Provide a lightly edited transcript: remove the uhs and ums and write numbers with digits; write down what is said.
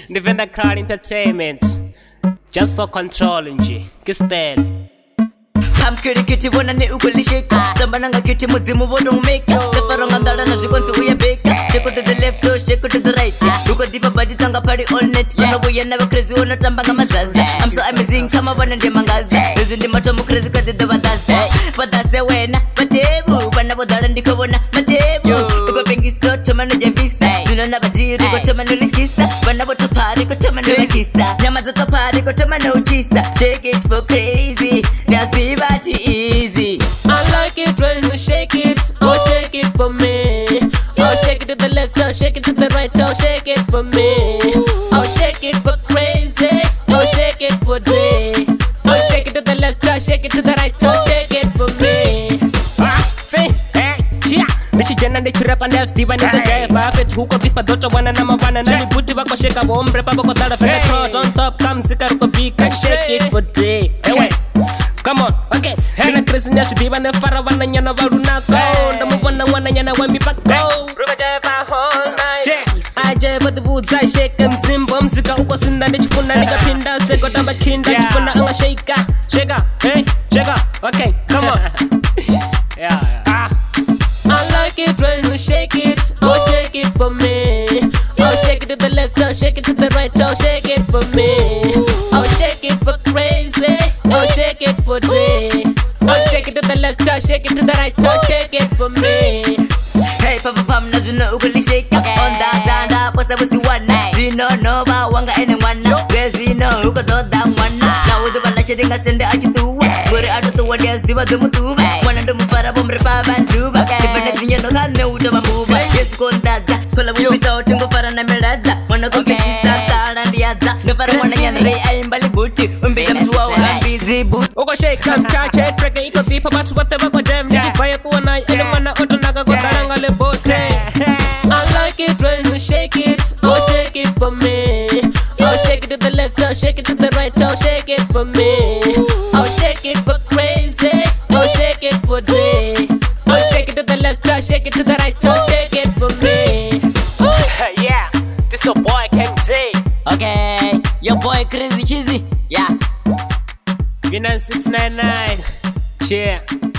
Defender Crowd Entertainment. Just for controlling G. Kistel. I'm kitty wanna ne ugly shake. Tambananga kitty muzimu won't make. The farangandara na shikon to we bake. Shake to the left, shake to the right. Look at the body tanga party all night. You know we never crazy on a tambanga masaza. I'm so amazing, come up and demangaza. Isn't the matomo crazy cut the badasa. But that's the way na Matebu. When I was there and the Kavona, Matebu. You go pinky so to manage a visa. You know never did go to Manoli Kissa. When I was to party, go to Manoli Kissa. Yamaza party, go to Mano Kissa. Shake it for crazy. Now Steve easy. I like it when you shake it. Oh, shake it for me. Oh, shake it to the left, oh, shake it to the right, oh, shake it for me. Oh, shake it for crazy. Oh, shake it for day. Oh, shake it to the left, oh, shake it to the right, oh, shake it for me. See, hey, chia. Nishi jana ni chirapa left, diba ni the driver. Bet huko bipa docha wana na mabana. Nani buti bako sheka bombre papa ko tala fenda cross on top. Come zika ruko bika, shake it for day. Hey, come on, okay. Mina crazy nya shidiba ne fara wana nyana varuna go. Ndamu wana nyana wa mi pako. Ruka jeva all night. Aje but the boots I shake them zimbo mzika uko sinda ne chifuna nika pinda shake otamba kinda chifuna anga shaker. Shaker, hey, shaker. Okay, come on. Yeah. I like it when you shake it. Oh, shake it for me. Oh, shake it to the left, oh, shake it to the right, oh, shake it for me. Oh, shake it for crazy. Oh, shake it for day. Oh, shake it to the left, oh, shake it to the right, oh, shake it for me. Hey, papa pam na zuna ugly shake. On that danda, pasa busi wana. Zino no ba wanga anyone. Zino uko do da wana. Na udu bala chedi ngasende achitu. Gori atu tu wadias diba dumu tu. Wana dumu fara bomre pa bantu. Dipende zinya no kane udu mamuba. Yes kondaza. Kola bubi sa utungo fara na meraza. Wana kopi kisa tara ndiaza. No fara wana nyanre aimbali buti. Umbeza mtuwa uhambizi buti. Uko shake come touch it. Track the iko bipa batu wate bako jam. Niki fire tu wana. Ele mana oto naga kwa taranga le bote. I like it when you shake it. Oh, shake it for me. Oh, shake it to the left, oh, shake it to the right, oh, shake it for me. Oh, shake it for crazy. Oh, shake it for day. Oh, shake it to the left, oh, shake it to the right, oh, shake it for me. Yeah, this your boy King J. Okay, your boy Crazy Cheesy. Yeah. Vinan 699. Yeah.